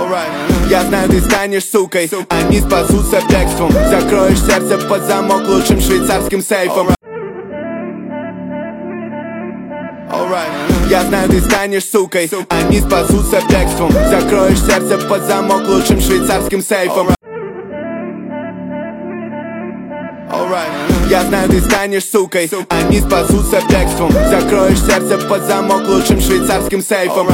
Я знаю, ты станешь сукой, они спасутся бегством. Закроешь сердце под замок лучшим швейцарским сейфом. Я знаю, ты станешь сукой, они спасутся бегством. Закроешь сердце под замок лучшим швейцарским сейфом. Я знаю, ты станешь сукой, они спасутся бегством. Закроешь сердце под замок лучшим швейцарским сейфом.